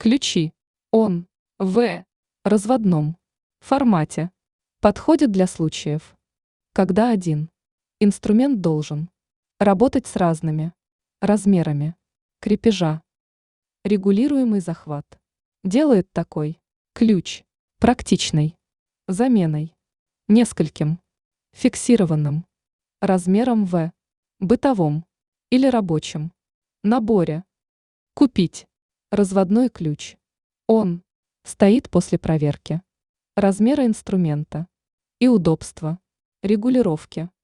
Ключи. Он. В. Разводном. Формате. Подходит для случаев, когда один инструмент должен работать с разными размерами крепежа. Регулируемый захват делает такой ключ практичной заменой нескольким фиксированным размером в бытовом или рабочем наборе. Купить разводной ключ. Он стоит после проверки размера инструмента и удобства регулировки.